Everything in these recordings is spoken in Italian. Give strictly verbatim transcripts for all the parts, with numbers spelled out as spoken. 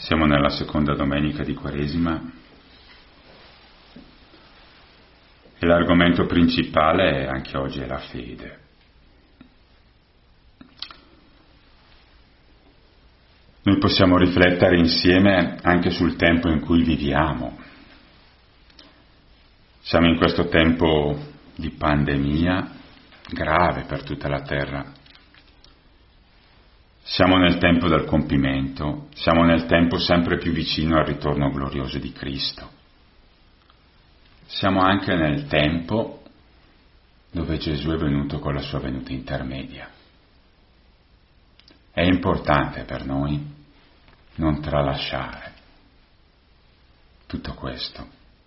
Siamo nella seconda domenica di Quaresima e l'argomento principale anche oggi è la fede. Noi possiamo riflettere insieme anche sul tempo in cui viviamo. Siamo in questo tempo di pandemia grave per tutta la terra. Siamo nel tempo del compimento, siamo nel tempo sempre più vicino al ritorno glorioso di Cristo. Siamo anche nel tempo dove Gesù è venuto con la sua venuta intermedia. È importante per noi non tralasciare tutto questo.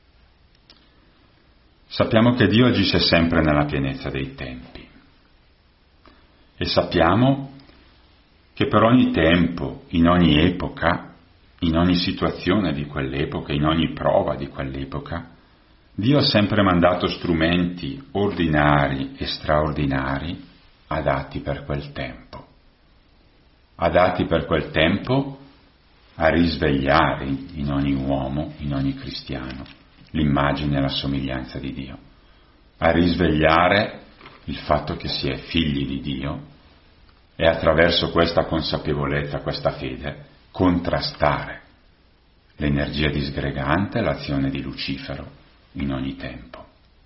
Sappiamo che Dio agisce sempre nella pienezza dei tempi e sappiamo che per ogni tempo, in ogni epoca, in ogni situazione di quell'epoca, in ogni prova di quell'epoca, Dio ha sempre mandato strumenti ordinari e straordinari adatti per quel tempo, adatti per quel tempo a risvegliare in ogni uomo, in ogni cristiano, l'immagine e la somiglianza di Dio, a risvegliare il fatto che si è figli di Dio e attraverso questa consapevolezza, questa fede, contrastare l'energia disgregante, l'azione di Lucifero in ogni tempo.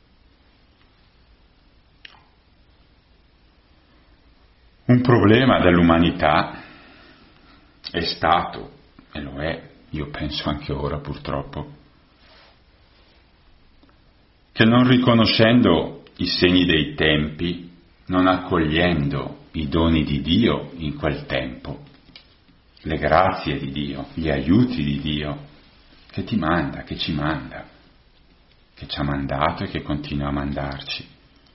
Un problema dell'umanità è stato, e lo è, io penso anche ora purtroppo, che non riconoscendo i segni dei tempi, non accogliendo i doni di Dio in quel tempo, le grazie di Dio, gli aiuti di Dio, che ti manda, che ci manda, che ci ha mandato e che continua a mandarci.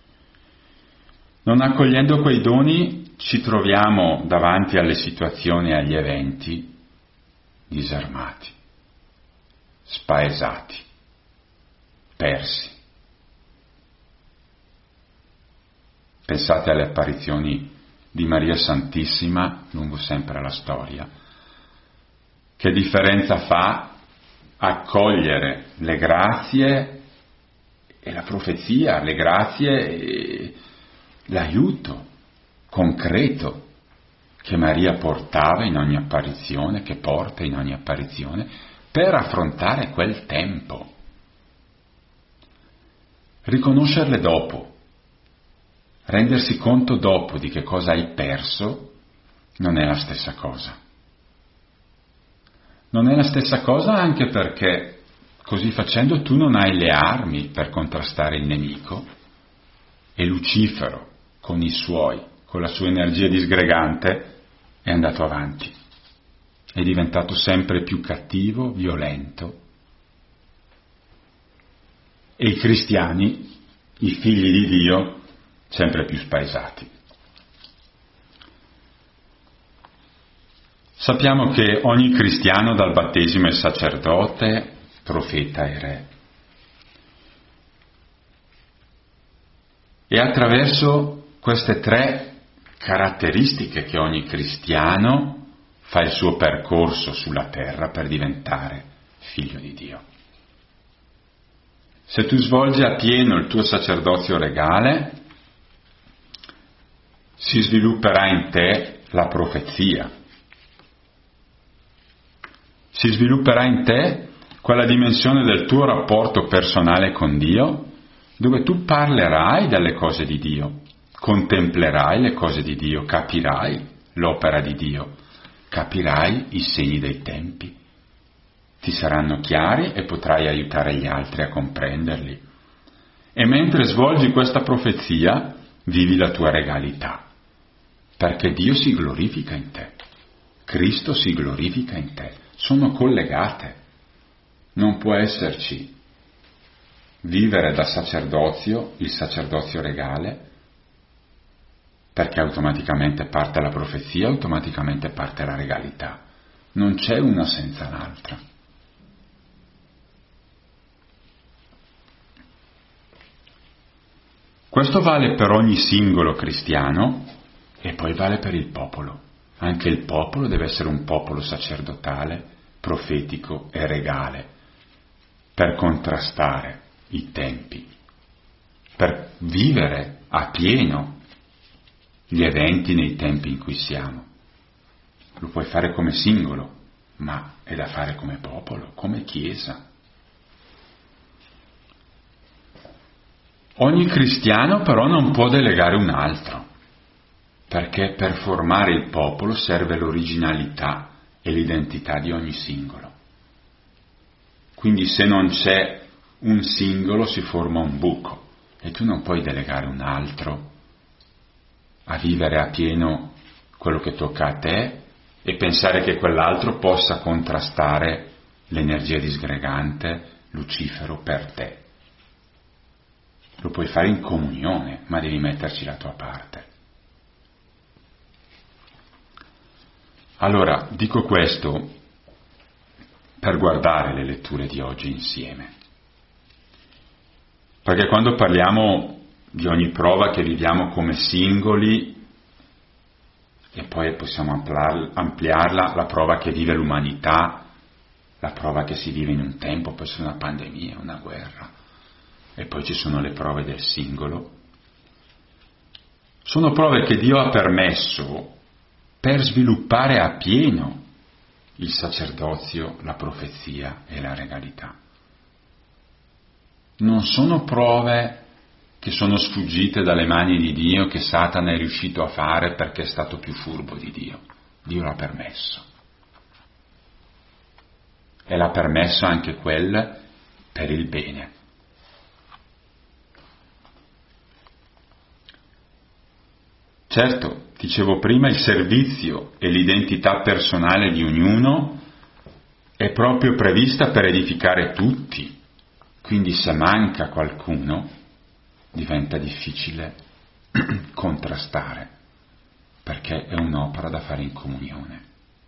Non accogliendo quei doni ci troviamo davanti alle situazioni e agli eventi disarmati, spaesati, persi. Pensate alle apparizioni di Maria Santissima lungo sempre la storia. Che differenza fa accogliere le grazie e la profezia, le grazie e l'aiuto concreto che Maria portava in ogni apparizione, che porta in ogni apparizione, per affrontare quel tempo. Riconoscerle dopo, rendersi conto dopo di che cosa hai perso, non è la stessa cosa. Non è la stessa cosa anche perché così facendo tu non hai le armi per contrastare il nemico e Lucifero con i suoi, con la sua energia disgregante, è andato avanti. È diventato sempre più cattivo, violento. E i cristiani, i figli di Dio, sempre più spaesati. Sappiamo che ogni cristiano dal battesimo è sacerdote, profeta e re. E attraverso queste tre caratteristiche che ogni cristiano fa il suo percorso sulla terra per diventare figlio di Dio. Se tu svolgi appieno il tuo sacerdozio regale, si svilupperà in te la profezia. Si svilupperà in te quella dimensione del tuo rapporto personale con Dio, dove tu parlerai delle cose di Dio, contemplerai le cose di Dio, capirai l'opera di Dio, capirai i segni dei tempi. Ti saranno chiari e potrai aiutare gli altri a comprenderli. E mentre svolgi questa profezia, vivi la tua regalità. Perché Dio si glorifica in te, Cristo si glorifica in te, sono collegate. Non può esserci vivere da sacerdozio, il sacerdozio regale, perché automaticamente parte la profezia, automaticamente parte la regalità. Non c'è una senza l'altra. Questo vale per ogni singolo cristiano e poi vale per il popolo. Anche il popolo deve essere un popolo sacerdotale profetico e regale per contrastare i tempi, per vivere a pieno gli eventi nei tempi in cui siamo. Lo puoi fare come singolo, ma è da fare come popolo, come Chiesa. Ogni cristiano però non può delegare un altro, perché per formare il popolo serve l'originalità e l'identità di ogni singolo. Quindi se non c'è un singolo si forma un buco e tu non puoi delegare un altro a vivere a pieno quello che tocca a te e pensare che quell'altro possa contrastare l'energia disgregante, Lucifero, per te. Lo puoi fare in comunione, ma devi metterci la tua parte. Allora, dico questo per guardare le letture di oggi insieme. Perché quando parliamo di ogni prova che viviamo come singoli, e poi possiamo ampliarla, la prova che vive l'umanità, la prova che si vive in un tempo, può essere una pandemia, una guerra, e poi ci sono le prove del singolo. Sono prove che Dio ha permesso per sviluppare a pieno il sacerdozio, la profezia e la regalità. Non sono prove che sono sfuggite dalle mani di Dio, che Satana è riuscito a fare perché è stato più furbo di Dio. Dio l'ha permesso. E l'ha permesso anche quel per il bene. Certo, dicevo prima, il servizio e l'identità personale di ognuno è proprio prevista per edificare tutti. Quindi se manca qualcuno diventa difficile contrastare, perché è un'opera da fare in comunione.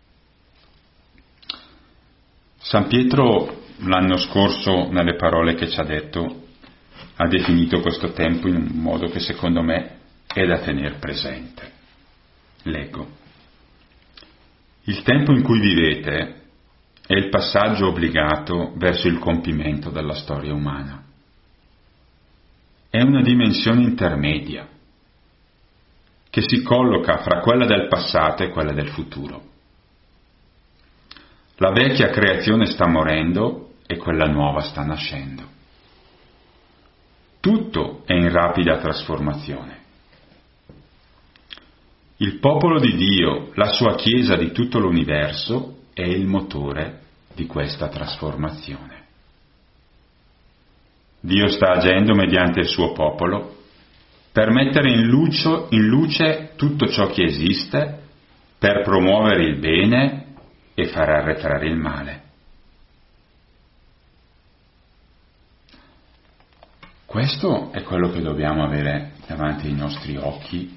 San Pietro l'anno scorso, nelle parole che ci ha detto, ha definito questo tempo in un modo che secondo me è da tenere presente. Leggo. Il tempo in cui vivete è il passaggio obbligato verso il compimento della storia umana. È una dimensione intermedia che si colloca fra quella del passato e quella del futuro. La vecchia creazione sta morendo e quella nuova sta nascendo. Tutto è in rapida trasformazione. Il popolo di Dio, la sua Chiesa di tutto l'universo, è il motore di questa trasformazione. Dio sta agendo mediante il suo popolo per mettere in luce, in luce tutto ciò che esiste, per promuovere il bene e far arretrare il male. Questo è quello che dobbiamo avere davanti ai nostri occhi,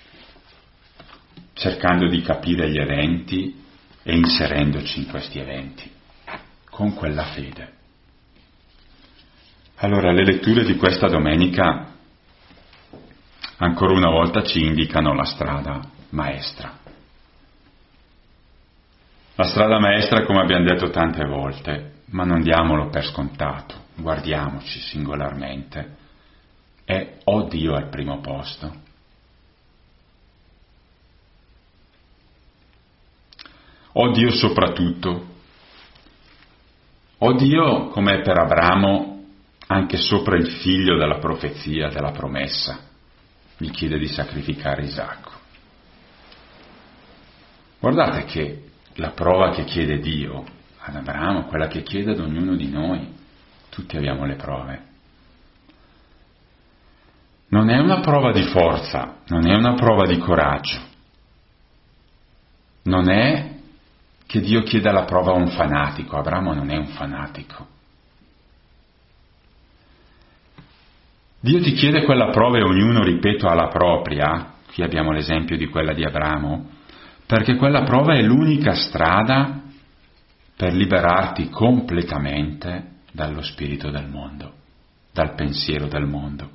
cercando di capire gli eventi e inserendoci in questi eventi, con quella fede. Allora, le letture di questa domenica ancora una volta ci indicano la strada maestra. La strada maestra, come abbiamo detto tante volte, ma non diamolo per scontato, guardiamoci singolarmente, è o Dio al primo posto, o Dio soprattutto, o Dio, come per Abramo, anche sopra il figlio della profezia, della promessa, gli chiede di sacrificare Isacco. Guardate che la prova che chiede Dio ad Abramo, quella che chiede ad ognuno di noi, tutti abbiamo le prove. Non è una prova di forza, non è una prova di coraggio, non è che Dio chieda la prova a un fanatico. Abramo non è un fanatico. Dio ti chiede quella prova e ognuno, ripeto, ha la propria, qui abbiamo l'esempio di quella di Abramo, perché quella prova è l'unica strada per liberarti completamente dallo spirito del mondo, dal pensiero del mondo.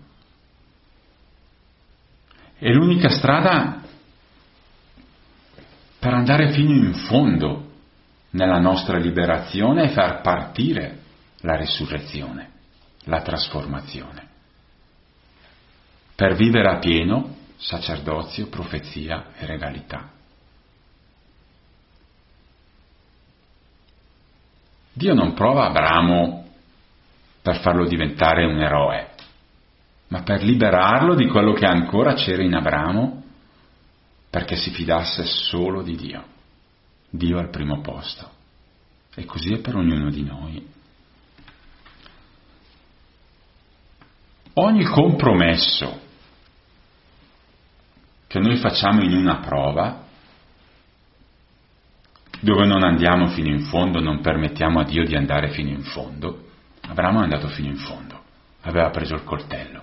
È l'unica strada per andare fino in fondo nella nostra liberazione e far partire la resurrezione, la trasformazione. Per vivere a pieno sacerdozio, profezia e regalità. Dio non prova Abramo per farlo diventare un eroe, ma per liberarlo di quello che ancora c'era in Abramo, perché si fidasse solo di Dio. Dio al primo posto. E così è per ognuno di noi. Ogni compromesso che noi facciamo in una prova, dove non andiamo fino in fondo, non permettiamo a Dio di andare fino in fondo, Abramo è andato fino in fondo, aveva preso il coltello.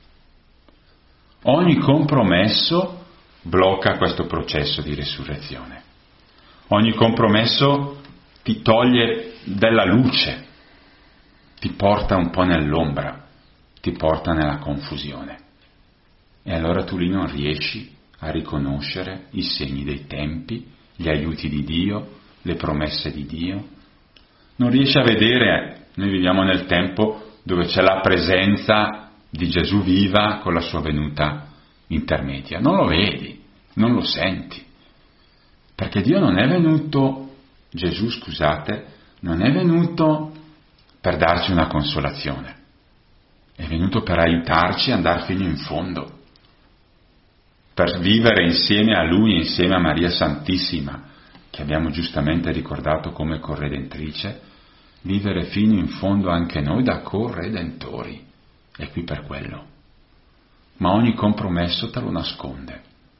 Ogni compromesso blocca questo processo di resurrezione. Ogni compromesso ti toglie della luce, ti porta un po' nell'ombra, ti porta nella confusione. E allora tu lì non riesci a riconoscere i segni dei tempi, gli aiuti di Dio, le promesse di Dio. Non riesci a vedere, noi viviamo nel tempo dove c'è la presenza di Gesù viva con la sua venuta intermedia. Non lo vedi, non lo senti. Perché Dio non è venuto, Gesù scusate, non è venuto per darci una consolazione. È venuto per aiutarci ad andare fino in fondo, per vivere insieme a Lui, insieme a Maria Santissima, che abbiamo giustamente ricordato come corredentrice, vivere fino in fondo anche noi da corredentori. È qui per quello. Ma ogni compromesso te lo nasconde,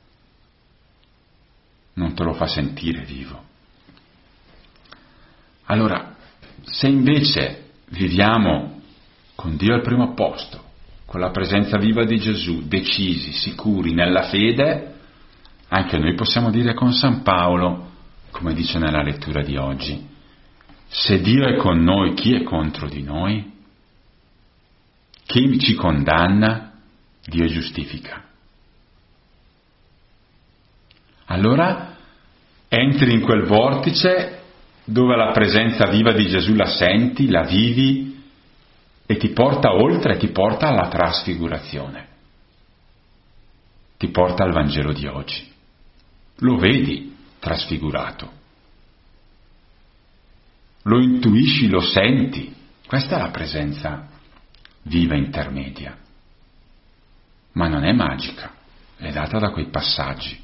non te lo fa sentire vivo. Allora, se invece viviamo con Dio al primo posto, con la presenza viva di Gesù, decisi, sicuri nella fede, anche noi possiamo dire con San Paolo, come dice nella lettura di oggi, se Dio è con noi, chi è contro di noi? Chi ci condanna? Dio giustifica. Allora entri in quel vortice dove la presenza viva di Gesù la senti, la vivi, e ti porta oltre, ti porta alla trasfigurazione, ti porta al Vangelo di oggi. Lo vedi trasfigurato, lo intuisci, lo senti. Questa è la presenza viva intermedia, ma non è magica, è data da quei passaggi.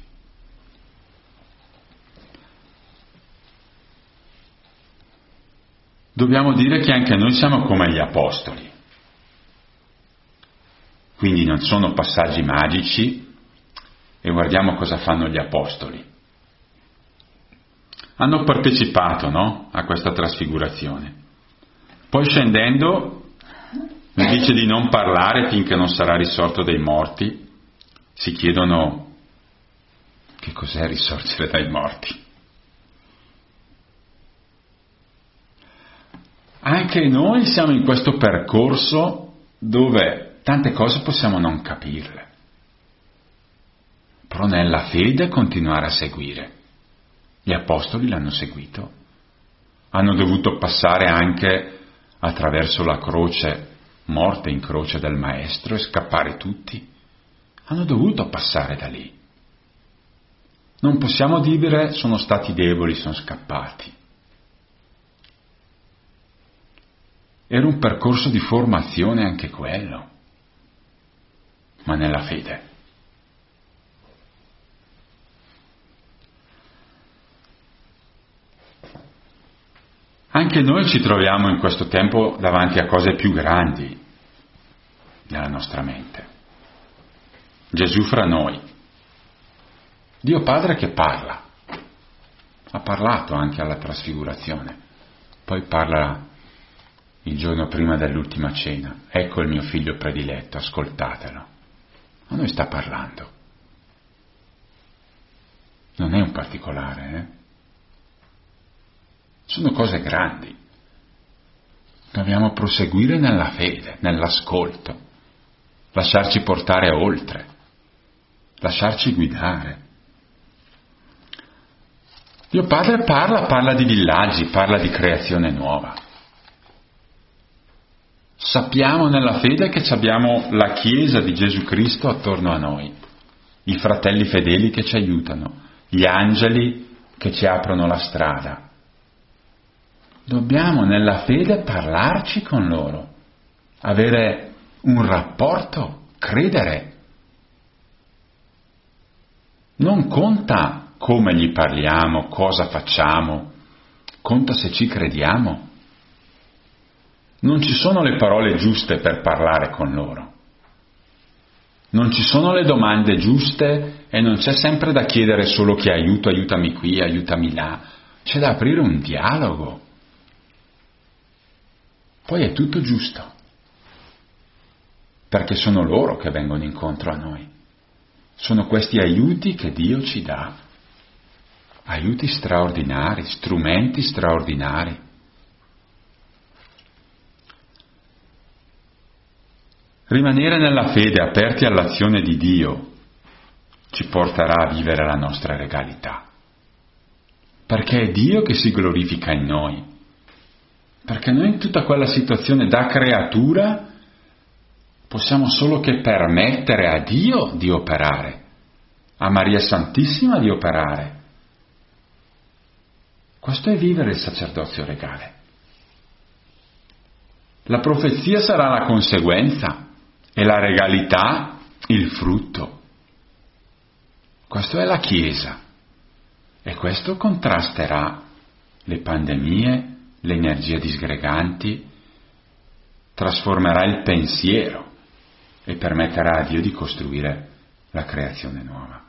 Dobbiamo dire che anche noi siamo come gli apostoli, quindi non sono passaggi magici. E guardiamo cosa fanno gli apostoli. Hanno partecipato, no, a questa trasfigurazione. Poi scendendo, invece di non parlare finché non sarà risorto dai morti, si chiedono che cos'è risorgere dai morti. Anche noi siamo in questo percorso dove tante cose possiamo non capirle, però nella fede continuare a seguire. Gli apostoli l'hanno seguito, hanno dovuto passare anche attraverso la croce, morte in croce del Maestro, e scappare tutti. Hanno dovuto passare da lì. Non possiamo dire sono stati deboli, sono scappati. Era un percorso di formazione anche quello, ma nella fede. Anche noi ci troviamo in questo tempo davanti a cose più grandi nella nostra mente. Gesù fra noi. Dio Padre che parla. Ha parlato anche alla trasfigurazione. Poi parla il giorno prima dell'ultima cena. Ecco il mio figlio prediletto, ascoltatelo. A noi sta parlando. Non è un particolare, eh? Sono cose grandi. Dobbiamo proseguire nella fede, nell'ascolto, lasciarci portare oltre, lasciarci guidare. Dio Padre parla, parla di villaggi, parla di creazione nuova. Sappiamo nella fede che abbiamo la Chiesa di Gesù Cristo attorno a noi, i fratelli fedeli che ci aiutano, gli angeli che ci aprono la strada. Dobbiamo nella fede parlarci con loro, avere un rapporto, credere. Non conta come gli parliamo, cosa facciamo, conta se ci crediamo. Non ci sono le parole giuste per parlare con loro. Non ci sono le domande giuste e non c'è sempre da chiedere solo che aiuto, aiutami qui, aiutami là. C'è da aprire un dialogo. Poi è tutto giusto, perché sono loro che vengono incontro a noi. Sono questi aiuti che Dio ci dà, aiuti straordinari, strumenti straordinari. Rimanere nella fede, aperti all'azione di Dio, ci porterà a vivere la nostra regalità, perché è Dio che si glorifica in noi, perché noi in tutta quella situazione da creatura possiamo solo che permettere a Dio di operare, a Maria Santissima di operare. Questo è vivere il sacerdozio regale. La profezia sarà la conseguenza e la regalità il frutto. Questo è la Chiesa e questo contrasterà le pandemie, le energie disgreganti, trasformerà il pensiero e permetterà a Dio di costruire la creazione nuova.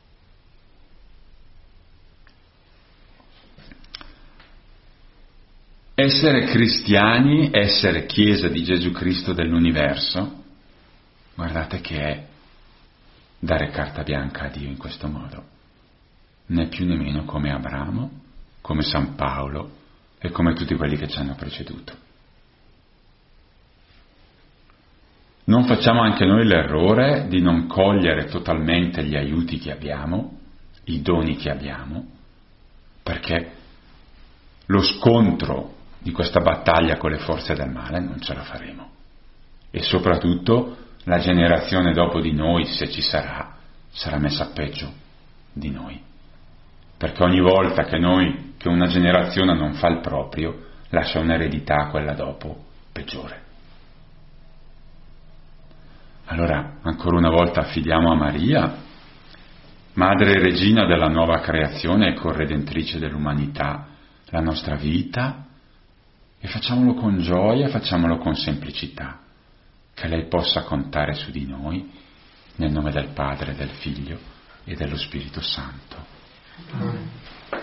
Essere cristiani, essere Chiesa di Gesù Cristo dell'universo, guardate che è dare carta bianca a Dio in questo modo, né più né meno come Abramo, come San Paolo e come tutti quelli che ci hanno preceduto. Non facciamo anche noi l'errore di non cogliere totalmente gli aiuti che abbiamo, i doni che abbiamo, perché lo scontro di questa battaglia con le forze del male non ce la faremo. E soprattutto la generazione dopo di noi, se ci sarà, sarà messa peggio di noi. Perché ogni volta che noi, che una generazione non fa il proprio, lascia un'eredità a quella dopo peggiore. Allora, ancora una volta affidiamo a Maria, Madre e Regina della nuova creazione e corredentrice dell'umanità, la nostra vita, e facciamolo con gioia, facciamolo con semplicità, che lei possa contare su di noi, nel nome del Padre, del Figlio e dello Spirito Santo. Amen.